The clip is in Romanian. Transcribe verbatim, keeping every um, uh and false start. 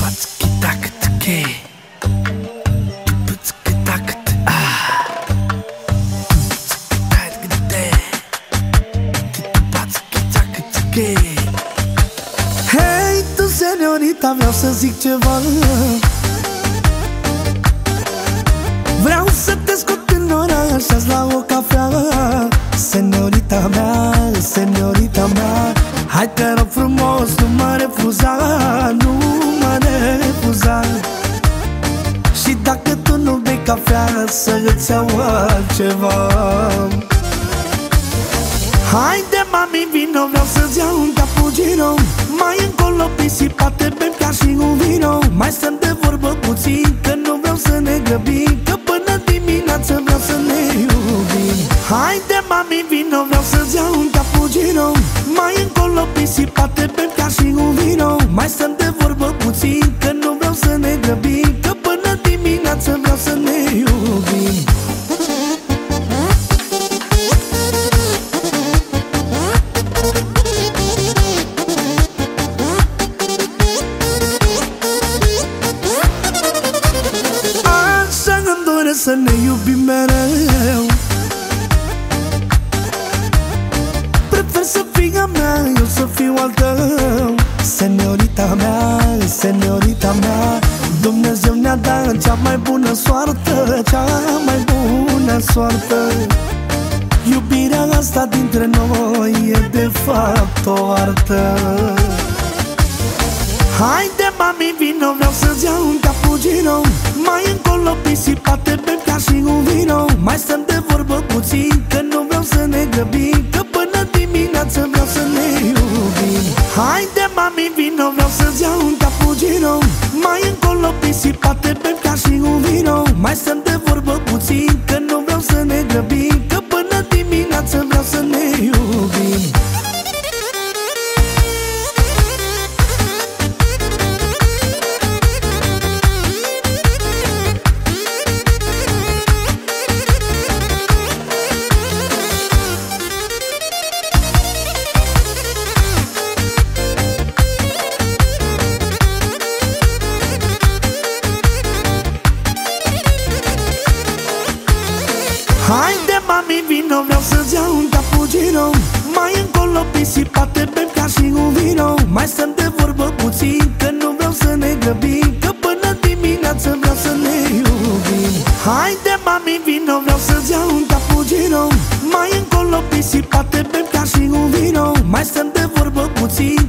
Hei, tu, seniorita, vreau să zic ceva. Vreau să te scot în oraș azi la o cafea. Seniorita mea, seniorita mea, hai te rog frumos, nu mă refuza, nu mă refuza. Și dacă tu nu bei cafea, să îți iau altceva. Haide, mami, vino, vreau să-ți iau un cappuccino. Mai încolo pisipate, bem ca și un vino. Mai stăm de vorbă puțin, că nu vreau să ne grăbim, că până dimineață vreau să ne iubim. Haide, mami, vino, vreau să-ți iau un cappuccino. Mai încolo pisipate, bem ca și un vino. Mai stăm de vorbă puțin, că nu vreau să ne grăbim, că până dimineață vreau să ne iubim. Să ne iubim mereu. Prefer să fii a mea, eu să fiu al tău. Seniorita mea, seniorita mea, Dumnezeu ne-a dat cea mai bună soartă, cea mai bună soartă. Iubirea asta dintre noi e de fapt o artă. Haide, mami, vino, vreau să-ți iau un cappuccino. Mai încolo pisipate, bem ca și un vino. Mai stăm de vorbă puțin, că nu vreau să ne grăbim, că până dimineață vreau să ne iubim. Haide, mami, vino, vreau să-ți iau un cappuccino. Mai încolo pisipate, bem ca și un vino. Mai stăm de vorbă puțin, că nu vreau să ne grăbim, că până dimineață vreau să ne iubim. Haide, mami, vino, vreau să-ți iau un cappuccino. Mai încolo pisipate, bem ca și un vino. Mai stăm de vorbă puțin, că nu vreau să ne grăbim, că până dimineață vreau să ne iubim. Haide, mami, vino, vreau să-ți iau un cappuccino. Mai încolo pisipate, bem ca și un vino. Mai stăm de vorbă puțin,